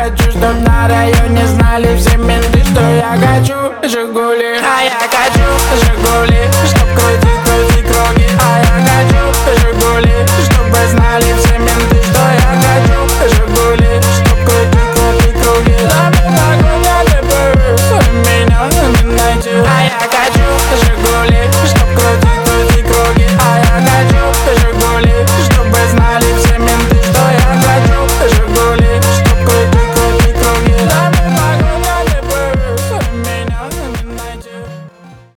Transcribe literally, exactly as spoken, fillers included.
хочу, чтоб на районе знали все менты, что я хочу Жигули. А я хочу Жигули, чтоб